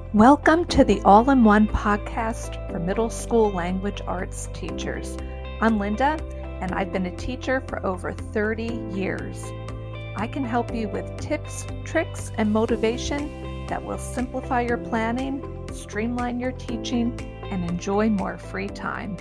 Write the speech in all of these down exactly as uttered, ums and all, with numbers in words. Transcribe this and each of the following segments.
Welcome to the All-in-One podcast for middle school language arts teachers. I'm Linda, and I've been a teacher for over thirty years. I can help you with tips, tricks, and motivation that will simplify your planning, streamline your teaching, and enjoy more free time.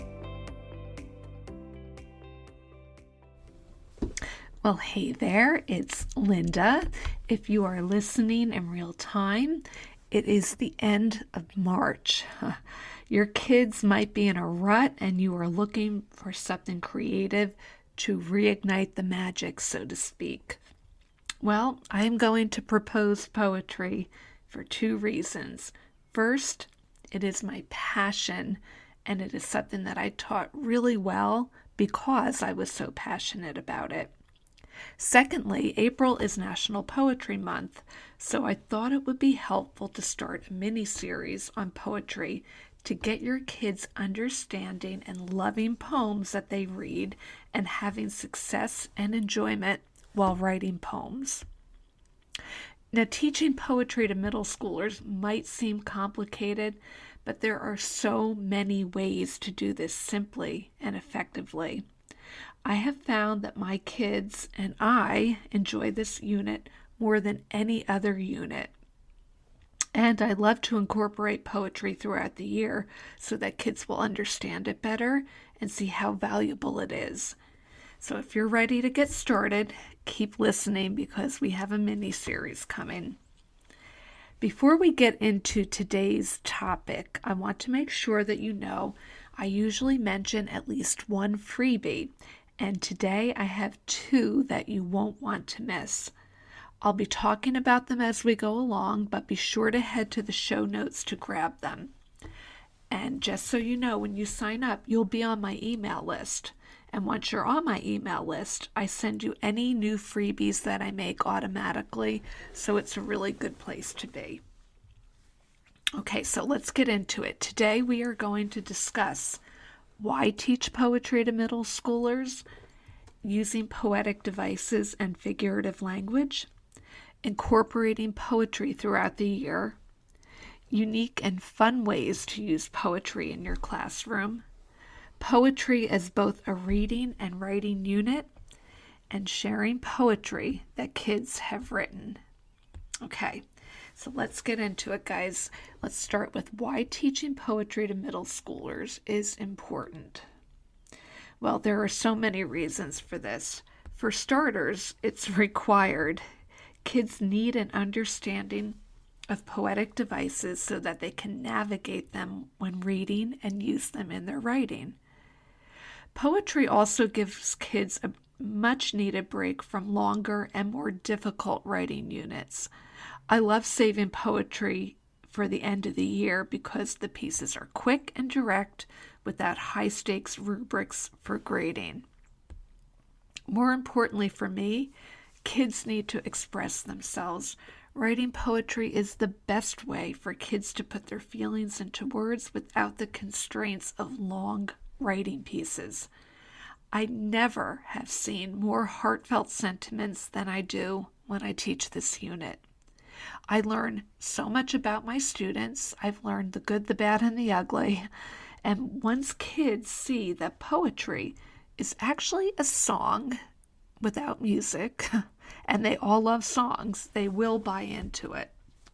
Well, hey there, it's Linda. If you are listening in real time, it is the end of March. Your kids might be in a rut and you are looking for something creative to reignite the magic, so to speak. Well, I am going to propose poetry for two reasons. First, it is my passion, and it is something that I taught really well because I was so passionate about it. Secondly, April is National Poetry Month, so I thought it would be helpful to start a mini-series on poetry to get your kids understanding and loving poems that they read and having success and enjoyment while writing poems. Now, teaching poetry to middle schoolers might seem complicated, but there are so many ways to do this simply and effectively. I have found that my kids and I enjoy this unit more than any other unit. And I love to incorporate poetry throughout the year so that kids will understand it better and see how valuable it is. So if you're ready to get started, keep listening because we have a mini-series coming. Before we get into today's topic, I want to make sure that you know I usually mention at least one freebie. And today I have two that you won't want to miss. I'll be talking about them as we go along, but be sure to head to the show notes to grab them. And just so you know, when you sign up, you'll be on my email list. And once you're on my email list, I send you any new freebies that I make automatically, so it's a really good place to be. Okay, so let's get into it. Today we are going to discuss why teach poetry to middle schoolers, using poetic devices and figurative language, incorporating poetry throughout the year, unique and fun ways to use poetry in your classroom, poetry as both a reading and writing unit, and sharing poetry that kids have written. Okay, so let's get into it, guys. Let's start with why teaching poetry to middle schoolers is important. Well, there are so many reasons for this. For starters, it's required. Kids need an understanding of poetic devices so that they can navigate them when reading and use them in their writing. Poetry also gives kids a much needed break from longer and more difficult writing units. I love saving poetry for the end of the year because the pieces are quick and direct without high-stakes rubrics for grading. More importantly for me, kids need to express themselves. Writing poetry is the best way for kids to put their feelings into words without the constraints of long writing pieces. I never have seen more heartfelt sentiments than I do when I teach this unit. I learn so much about my students. I've learned the good, the bad, and the ugly. And once kids see that poetry is actually a song without music, and they all love songs, they will buy into it.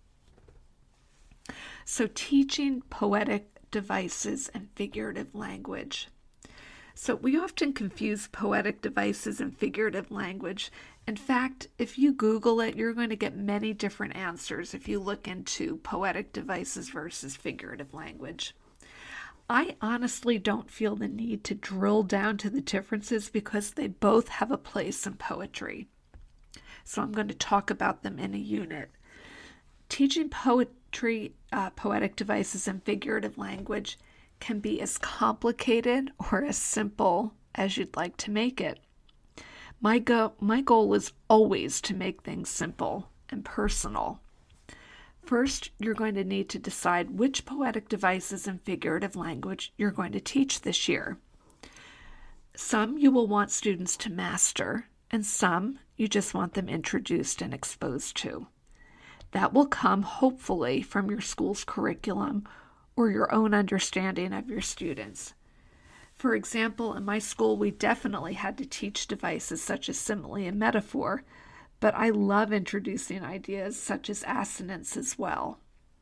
So teaching poetic devices and figurative language. So we often confuse poetic devices and figurative language. In fact, if you Google it, you're going to get many different answers if you look into poetic devices versus figurative language. I honestly don't feel the need to drill down to the differences because they both have a place in poetry. So I'm going to talk about them in a unit. Teaching poetry, uh, poetic devices and figurative language can be as complicated or as simple as you'd like to make it. My, go- my goal is always to make things simple and personal. First, you're going to need to decide which poetic devices and figurative language you're going to teach this year. Some you will want students to master, and some you just want them introduced and exposed to. That will come hopefully from your school's curriculum or your own understanding of your students. For example, in my school, we definitely had to teach devices such as simile and metaphor, but I love introducing ideas such as assonance as well.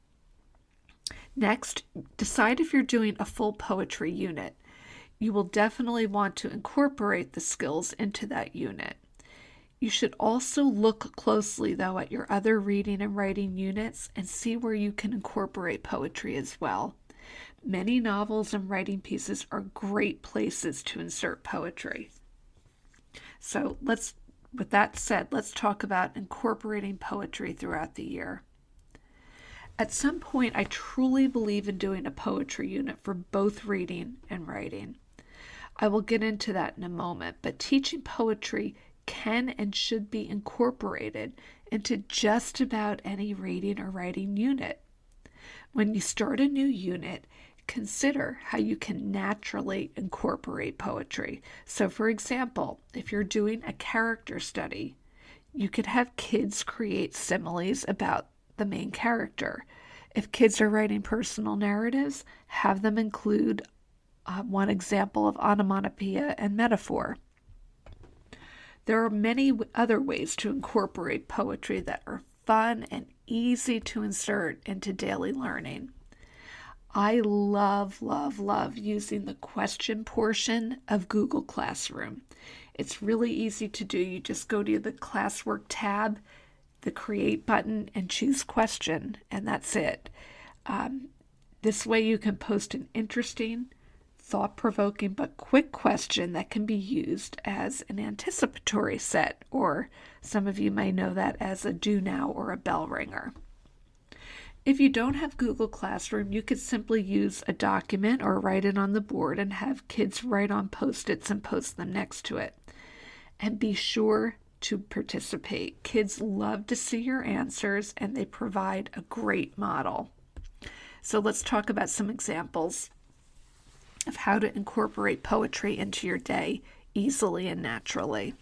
Next, decide if you're doing a full poetry unit. You will definitely want to incorporate the skills into that unit. You should also look closely, though, at your other reading and writing units and see where you can incorporate poetry as well. Many novels and writing pieces are great places to insert poetry. So let's, with that said, let's talk about incorporating poetry throughout the year. At some point, I truly believe in doing a poetry unit for both reading and writing. I will get into that in a moment, but teaching poetry can and should be incorporated into just about any reading or writing unit. When you start a new unit, consider how you can naturally incorporate poetry. So, for example, if you're doing a character study, you could have kids create similes about the main character. If kids are writing personal narratives, have them include uh, one example of onomatopoeia and metaphor. There are many other ways to incorporate poetry that are fun and easy to insert into daily learning. I love, love, love using the question portion of Google Classroom. It's really easy to do. You just go to the classwork tab, the create button, and choose question, and that's it. Um, this way you can post an interesting, thought-provoking, but quick question that can be used as an anticipatory set, or some of you may know that as a do now or a bell ringer. If you don't have Google Classroom, you could simply use a document or write it on the board and have kids write on Post-its and post them next to it. And be sure to participate. Kids love to see your answers, and they provide a great model. So let's talk about some examples of how to incorporate poetry into your day easily and naturally.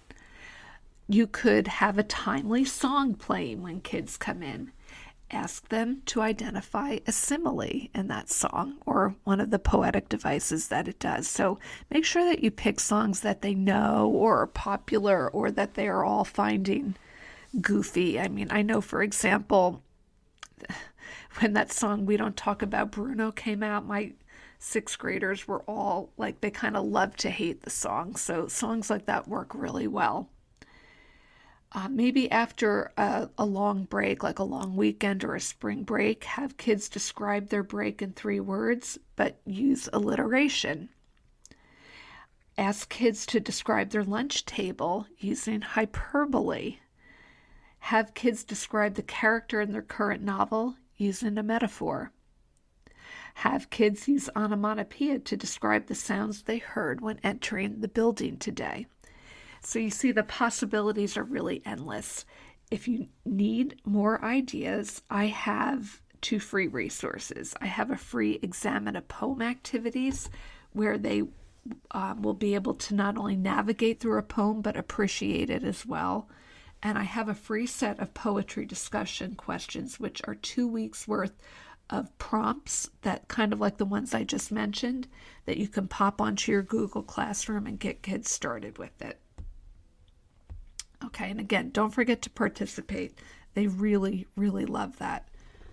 You could have a timely song playing when kids come in. Ask them to identify a simile in that song or one of the poetic devices that it does. So make sure that you pick songs that they know or are popular or that they are all finding goofy. I mean, I know, for example, when that song We Don't Talk About Bruno came out, my sixth graders were all like, they kind of love to hate the song. So songs like that work really well. Uh, maybe after a, a long break, like a long weekend or a spring break, have kids describe their break in three words, but use alliteration. Ask kids to describe their lunch table using hyperbole. Have kids describe the character in their current novel using a metaphor. Have kids use onomatopoeia to describe the sounds they heard when entering the building today. So you see, the possibilities are really endless. If you need more ideas, I have two free resources. I have a free Examine a Poem activities where they um, will be able to not only navigate through a poem, but appreciate it as well. And I have a free set of poetry discussion questions, which are two weeks worth of prompts that kind of like the ones I just mentioned, that you can pop onto your Google Classroom and get kids started with it. Okay, and again, don't forget to participate. They really, really love that.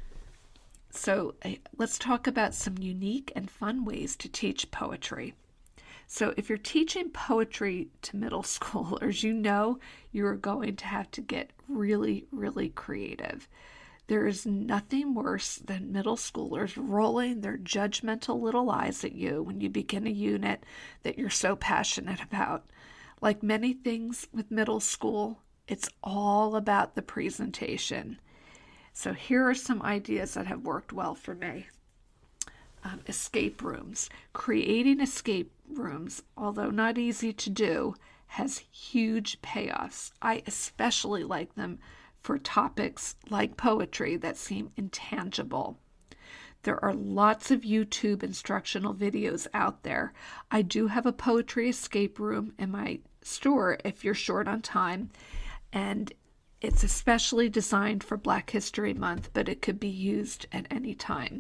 So uh, let's talk about some unique and fun ways to teach poetry. So if you're teaching poetry to middle schoolers, you know you're going to have to get really, really creative. There is nothing worse than middle schoolers rolling their judgmental little eyes at you when you begin a unit that you're so passionate about. Like many things with middle school, it's all about the presentation. So here are some ideas that have worked well for me. Um, escape rooms. Creating escape rooms, although not easy to do, has huge payoffs. I especially like them for topics like poetry that seem intangible. There are lots of YouTube instructional videos out there. I do have a poetry escape room in my store if you're short on time, and It's especially designed for Black History Month, but it could be used at any time.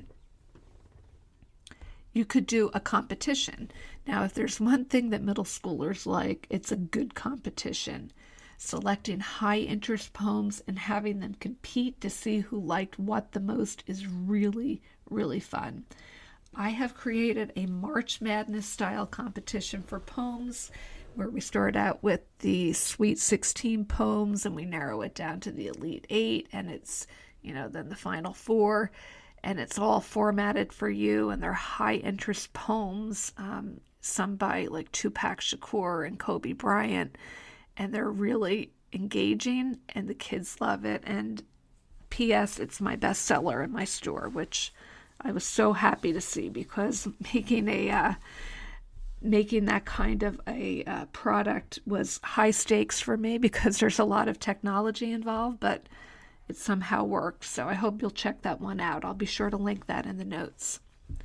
You could do a competition. Now, if there's one thing that middle schoolers like, it's a good competition. Selecting high interest poems and having them compete to see who liked what the most is really, really fun. I have created a March Madness style competition for poems where we start out with the Sweet sixteen poems and we narrow it down to the Elite Eight, and it's, you know, then the Final Four, and it's all formatted for you, and they're high interest poems, um, some by like Tupac Shakur and Kobe Bryant, and they're really engaging and the kids love it. And P S it's my bestseller in my store, which I was so happy to see, because making a uh, making that kind of a uh, product was high stakes for me because there's a lot of technology involved, but it somehow worked. So I hope you'll check that one out. I'll be sure to link that in the notes.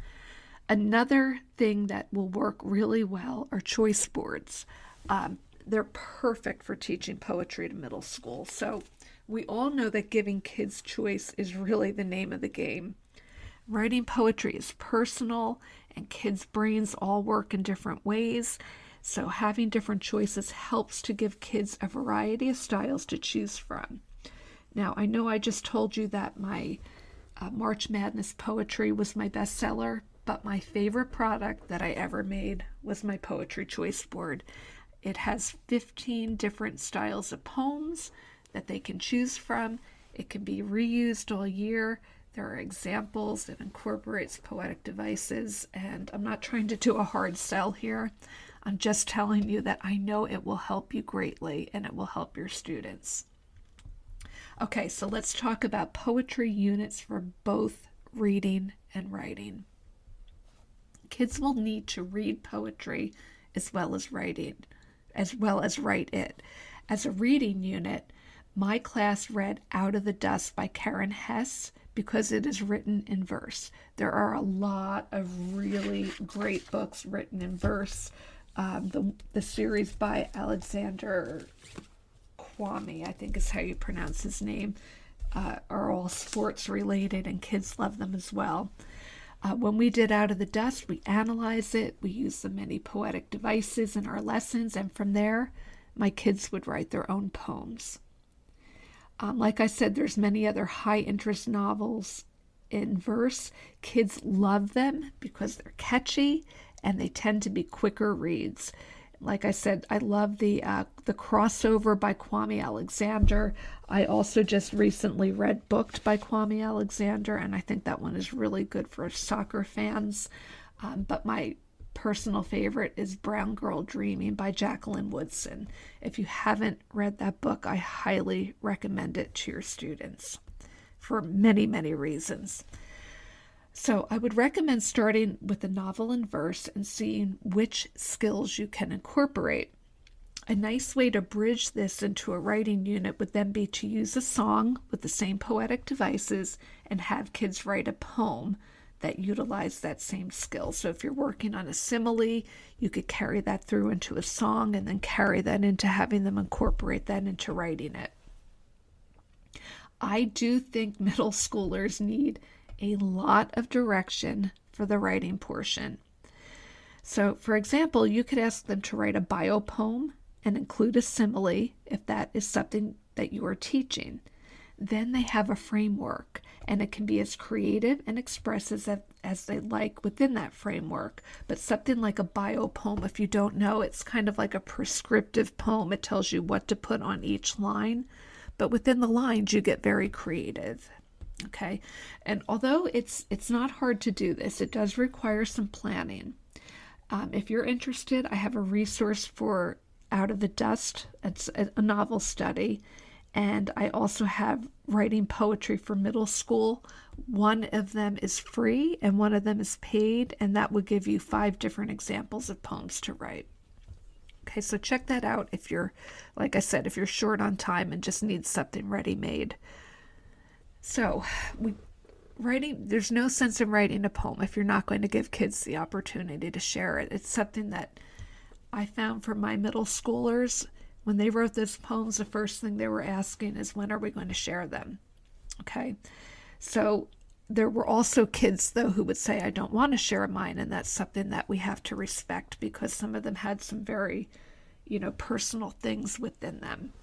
Another thing that will work really well are choice boards. Um, they're perfect for teaching poetry to middle school. So we all know that giving kids choice is really the name of the game. Writing poetry is personal, and kids' brains all work in different ways. So having different choices helps to give kids a variety of styles to choose from. Now, I know I just told you that my uh, March Madness poetry was my bestseller, but my favorite product that I ever made was my poetry choice board. It has fifteen different styles of poems that they can choose from. It can be reused all year. There are examples. It incorporates poetic devices, and I'm not trying to do a hard sell here. I'm just telling you that I know it will help you greatly, and it will help your students. Okay, so let's talk about poetry units for both reading and writing. Kids will need to read poetry as well as writing, as well as write it. As a reading unit, my class read Out of the Dust by Karen Hess because it is written in verse. There are a lot of really great books written in verse. Um, the, the series by Alexander Kwame, I think is how you pronounce his name, uh, are all sports related, and kids love them as well. Uh, when we did Out of the Dust, we analyzed it. We used the many poetic devices in our lessons, and from there, my kids would write their own poems. Um, like I said, there's many other high-interest novels in verse. Kids love them because they're catchy, and they tend to be quicker reads. Like I said, I love the uh, the Crossover by Kwame Alexander. I also just recently read Booked by Kwame Alexander, and I think that one is really good for soccer fans. Um, but my personal favorite is Brown Girl Dreaming by Jacqueline Woodson. If you haven't read that book, I highly recommend it to your students for many, many reasons. So I would recommend starting with a novel in verse and seeing which skills you can incorporate. A nice way to bridge this into a writing unit would then be to use a song with the same poetic devices and have kids write a poem that utilize that same skill. So if you're working on a simile, you could carry that through into a song and then carry that into having them incorporate that into writing it. I do think middle schoolers need a lot of direction for the writing portion. So, for example, you could ask them to write a bio poem and include a simile if that is something that you are teaching. Then they have a framework, and it can be as creative and expressive as, as they like within that framework. But something like a bio poem, if you don't know, it's kind of like a prescriptive poem. It tells you what to put on each line, but within the lines you get very creative. Okay, and although it's it's not hard to do this, it does require some planning. Um, if you're interested, I have a resource for Out of the Dust. It's a, a novel study. And I also have writing poetry for middle school. One of them is free and one of them is paid, and that will give you five different examples of poems to write. Okay, so check that out if you're, like I said, if you're short on time and just need something ready-made. So, we writing, there's no sense in writing a poem if you're not going to give kids the opportunity to share it. It's something that I found for my middle schoolers. When they wrote those poems, the first thing they were asking is, when are we going to share them? Okay. So there were also kids, though, who would say, I don't want to share mine. And that's something that we have to respect, because some of them had some very, you know, personal things within them.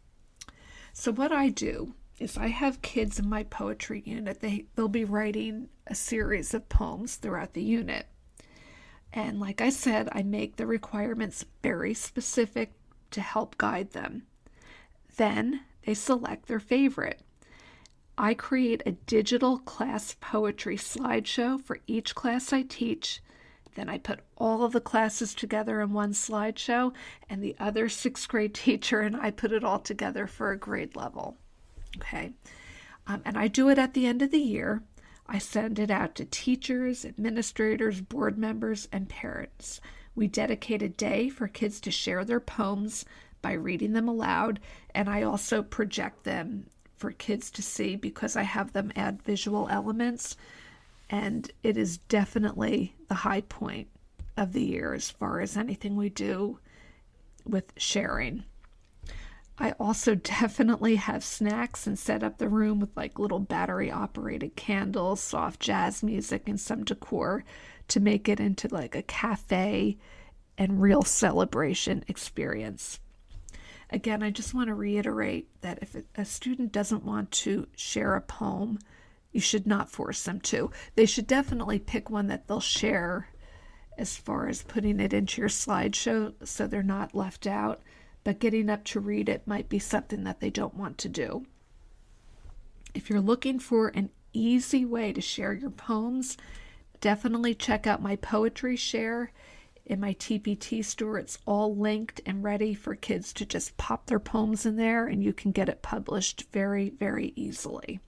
So what I do is I have kids in my poetry unit. They, they'll be writing a series of poems throughout the unit. And like I said, I make the requirements very specific to help guide them. Then they select their favorite. I create a digital class poetry slideshow for each class I teach. Then I put all of the classes together in one slideshow, and the other sixth grade teacher and I put it all together for a grade level. Okay, um, and I do it at the end of the year. I send it out to teachers, administrators, board members, and parents. We dedicate a day for kids to share their poems by reading them aloud, and I also project them for kids to see because I have them add visual elements, and it is definitely the high point of the year as far as anything we do with sharing. I also definitely have snacks and set up the room with like little battery operated candles, soft jazz music, and some decor to make it into like a cafe and real celebration experience. Again, I just want to reiterate that if a student doesn't want to share a poem, you should not force them to. They should definitely pick one that they'll share as far as putting it into your slideshow so they're not left out. But getting up to read it might be something that they don't want to do. If you're looking for an easy way to share your poems, definitely check out my poetry share in my T P T store. It's all linked and ready for kids to just pop their poems in there, and you can get it published very, very easily.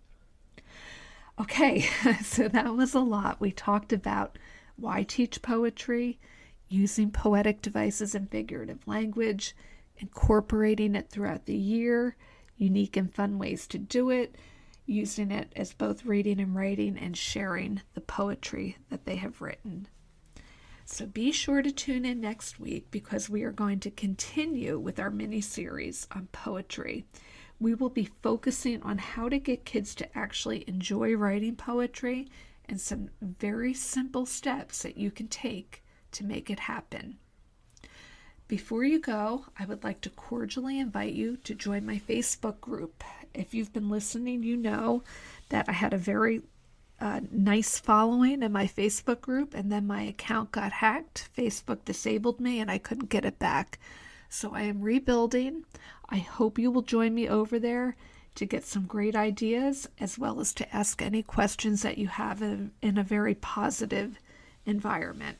Okay, so that was a lot. We talked about why teach poetry, using poetic devices and figurative language, incorporating it throughout the year, unique and fun ways to do it, using it as both reading and writing, and sharing the poetry that they have written. So be sure to tune in next week because we are going to continue with our mini-series on poetry. We will be focusing on how to get kids to actually enjoy writing poetry and some very simple steps that you can take to make it happen. Before you go, I would like to cordially invite you to join my Facebook group. If you've been listening, you know that I had a very uh, nice following in my Facebook group, and then my account got hacked. Facebook disabled me and I couldn't get it back. So I am rebuilding. I hope you will join me over there to get some great ideas, as well as to ask any questions that you have in, in a very positive environment.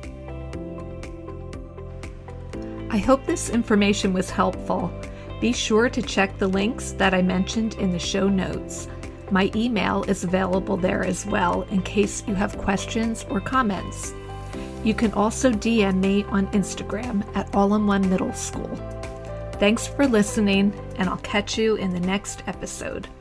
I hope this information was helpful. Be sure to check the links that I mentioned in the show notes. My email is available there as well in case you have questions or comments. You can also D M me on Instagram at All in One Middle School. Thanks for listening, and I'll catch you in the next episode.